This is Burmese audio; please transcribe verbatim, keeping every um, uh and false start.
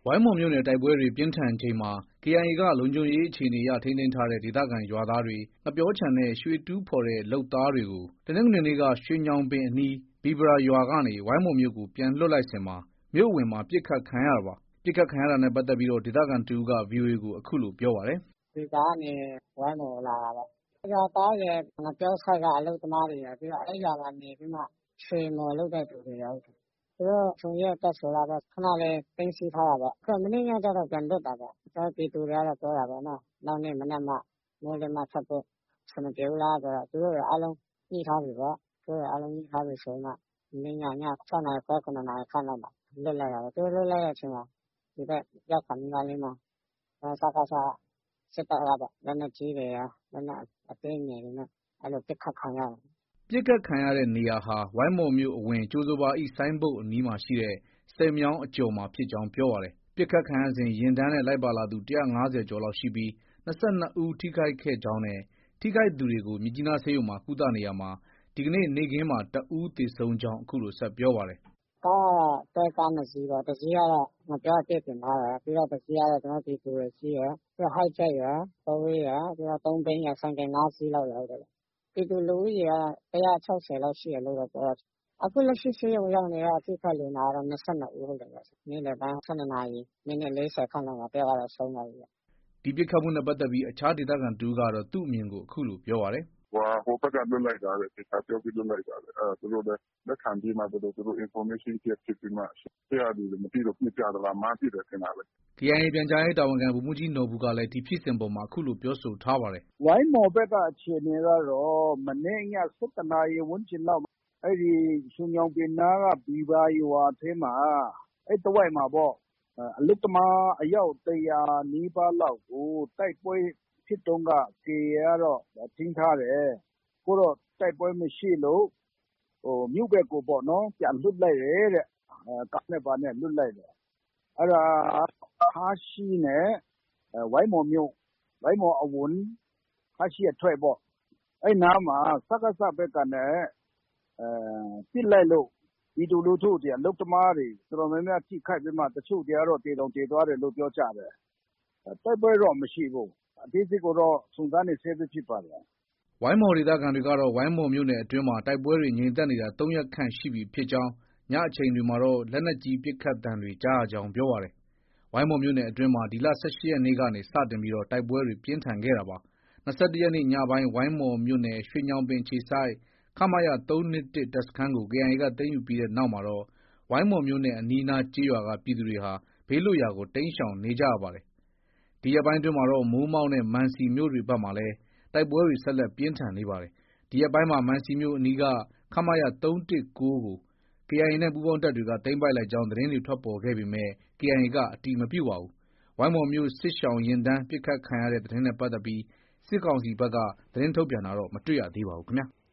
ဝိုင်းမော်မြို့နယ်တိုက်ပွဲတွေပြင်းထန်ချိန်မှာ ကေအိုင်အေက လုံခြုံရေးအခြေအနေအရ ထိန်းသိမ်းထားတဲ့ ဒေသခံရွာသားတွေ၊ ငပြောခြံနဲ့ ရွှေတူးဖော်တဲ့လုပ်သားတွေကို တနင်္ဂနွေနေ့က ရွှေညောင်ပင်အနီး ဘီးဗရာရွာကနေ ဝိုင်းမော်မြို့ကို ပြန်လွှတ်လိုက်စဉ်မှာ မြို့အဝင်မှာ ပစ်ခတ်ခံရတာပါ။ ပစ်ခတ်ခံရတာနဲ့ပတ်သက်ပြီး ဒေသခံတဦးက ဗွီအိုအေကို အခုလို ပြောပါတယ်။ “ဘီးဗရာကနေ ဝိုင်းမော်ကို လာတာပေါ့။ ရွာသားရယ်၊ ငပြောစိုက်က အလုပ်သမားတွေရယ်။ ပြီးတော့ အဲ့ရွာမှာနေပြီးမှ ရွှေမှော်လုပ်တဲ့သူတွေရယ်။ သူတို့ လုံခြုံရေးအတွက်ဆိုလားပဲ ခဏလေး သိမ်းဆည်းထားတာပေါ့။ အခု မနေ့ညကျတော့ ပြန်လွှတ်တာပေါ့။ ကျနော်တို့ ပြည်သူတွေကတော့ ပြောတာပေါ့နော်။ နောက်နေ့မနက်မှ မိုးလင်းမှ ထွက်ဖို့ အဆင်မပြေဘူးလားဆိုတော့ သူတို့တွေ အားလုံးညှိထားပြီပေါ့။ သူတို့တွေ အားလုံးညှိထားပြီဆိုမှ မနေ့ည ည ၆နာရီခွဲ ၇နာရီခန့်လောက်မှာ လွှတ်လိုက်တာပဲ။ သူတို့လွှတ်လိုက်တဲ့အချိန်မှာ ဒီဘက် ရောက်ခါနီးနီးမှာ စကစ စစ်တပ်ကပေါ့ လက်နက်ကြီးတွေရယ်၊ လက်နက်အသေးငယ်တွေနဲ့ အဲ့လို ပစ်ခတ်ခံရတယ်။ ” ပစ်ခတ်ခံရတဲ့နေရာဟာ ဝိုင်းမော်မြို့အဝင် ကြိုဆိုပါ၏ ဆိုင်းဘုတ်အနီးရှိ ဆည်မြောင်းအကျော်မှာဖြစ်ကြောင်း ပြောပါတယ်။ ပစ်ခတ်ခံရစဉ် ယာဉ်တန်းနဲ့ လိုက်ပါလာသူ ၁၅၀ကျော်လောက်ရှိပြီး ၂၂ဦးထိခိုက်ခဲ့ကြောင်းနဲ့ ထိခိုက်သူတွေကို မြစ်ကြီးနားဆေးရုံမှာ ကုသနေရာမှာ ဒီကနေ့ နေ့ခင်းမှာ တဦးသေဆုံးကြောင်း အခုလို ဆက်ပြောပါတယ်။ “ကားက တွဲကား၂စီးပေါ့။ တစ်စီးကတော့ ငပြောအပြည့်တင်ထားတယ်။ ပြီးတော့ တစ်စီးကတော့ ကျနော်တို့ ပြည်သူတွေစီးတယ်။ ပြီးတော့ ဟိုက်ဂျက်ရယ်၊ ဖိုးဝေးရယ်၊ ပြီးတော့ သုံးဘီးရယ်၊ ဆိုင်ကယ် ၅စီးလောက်ရယ် ဟုတ်တယ်ဗျ။ ပြည်သူလူဦးရေက ၁၆၀လောက်ရှိတယ်လို့တော့ ပြောတယ်။ အခုလက်ရှိ ဆေးရုံရောက်နေတဲ့ အထိအခိုက်လူနာကတော့ ၂၂ဦးဟုတ်တယ်ဗျ။ နေ့လည်ပိုင်း ၁၂နာရီ မိနစ် ၄၀ခန့်လောက်မှာ တစ်ယောက်ကတော့ ဆုံးသွားပြီဗျ။ ” ဒီပစ်ခတ်မှုနဲ့ပတ်သက်ပြီး အခြားဒေသခံတဦးကတော့ သူ့အမြင်ကို အခုလို ပြောပါတယ်။ “ဟိုဘက်က လွှတ်လိုက်တာတဲ့ သေချာပြောပြီးလွှတ်လိုက်တာတဲ့။ အဲ့ဒါ သူတို့လည်း လက်ခံပြီးမှ သူတို့ information အချက်ဖြစ်ပြီးမှ ရှေ့ကလူတွေ မသိလို့ ပစ်ကြသလား။ မှားပစ်တယ်ထင်တာပဲ။ ” ကေအိုင်အေ ပြန်ကြားရေးတာဝန်ခံ ဗိုလ်မှူးကြီးနော်ဘူကလည်း ဒီဖြစ်စဉ်အပေါ်မှာ အခုလို ပြောဆိုထားပါတယ်။ “ဝိုင်းမော်ဘက်က အခြေအနေကတော့ မနေ့ည ၁၁နာရီ ဝန်းကျင်လောက်မှာ အဲ့ဒီ ရွှေညောင်ပင်နားက ဘီးဗရာရွာထဲမှာ အဲ့တဝိုက်မှာပေါ့ အလုပ်သမားအယောက် ၁၀၀နီးပါးလောက်ကို တိုက်ပွဲဖြစ်တုန်းက ကေအိုင်အေကတော့ ထိန်းထားတယ်။ အခုတော့ တိုက်ပွဲမရှိလို့ မြို့ဘက်ကိုပေါ့နော် ပြန်လွှတ်လိုက်တယ်တဲ့။ ကားနဲ့ ဘာနဲ့ လွှတ်လိုက်တယ်။ အဲ့ဒါ ဟားရှီးနဲ့ ဝိုင်းမော်မြို့ ဝိုင်းမော်အဝင် ဟားရှီးအထွက်ပေါ့။ အဲ့နားမှာ စကစဘက်ကနေ ပစ်လိုက်လို့ ပြည်သူလူထုတွေ အလုပ်သမားတွေ တော်တော်များများ ထိခိုက်ပြီးမှ တချို့တွေကတော့ သေတောင်သေသွားတယ်လို့ ပြောကြတယ်။ တိုက်ပွဲတော့ မရှိဘူး။ အသေးစိတ်ကိုတော့ စုံစမ်းနေဆဲပဲဖြစ်ပါတယ်။ ” ဝိုင်းမော်ဒေသခံတွေကတော့ ဝိုင်းမော်မြို့နယ်အတွင်းမှာ တိုက်ပွဲတွေ ငြိမ်သက်နေတာ ၃ရက်ခန့်ရှိပြီဖြစ်ကြောင်း၊ ညအချိန်တွေမှာတော့ လက်နက်ကြီးပစ်ခတ်သံတွေ ကြားရကြောင်း ပြောပါတယ်။ ဝိုင်းမော်မြို့နယ်အတွင်းမှာ ဒီလ ၁၈ရက်နေ့ကနေ စတင်ပြီး တိုက်ပွဲတွေ ပြင်းထန်ခဲ့တာပါ။ ၂၁ရက်နေ့ ညပိုင်း ဝိုင်းမော်မြို့နယ် ရွှေညောင်ပင်အခြေစိုက် ခမရ ၃၂၁ တပ်စခန်းကို ကေအိုင်အေက သိမ်းယူပြီးနောက်မှာတော့ ဝိုင်းမော်မြို့နဲ့ အနီးအနားကျေးရွာက ပြည်သူတွေဟာ ဘေးလွတ်ရာကို တိမ်းရှောင်နေကြရပါတယ်။ ဒီရက်ပိုင်းအတွင်းမှာတော့ မိုးမောက်နဲ့ မံစီမြို့တွေဘက်မှာလည်း တိုက်ပွဲတွေ ဆက်လက် ပြင်းထန်နေပါတယ်။ ဒီရက်ပိုင်းမှာ မံစီမြို့အနီးက ခမရ ၃၁၉ ကို ကေအိုင်အေနဲ့ ပူးပေါင်းတပ်တွေက သိမ်းပိုက်လိုက်ကြောင်း သတင်းတွေ ထွက်ပေါ်ခဲ့ပေမဲ့ ကေအိုင်အေက အတည်မပြုပါဘူး။ ဝိုင်းမော်မြို့ စစ်ရှောင်ယာဉ်တန်း ပစ်ခတ်ခံရတဲ့သတင်းနဲ့ပတ်သက်ပြီး စစ်ကောင်စီဘက်က သတင်းထုတ်ပြန်တာတော့ မတွေ့ရသေးပါဘူးခင်ဗျာ။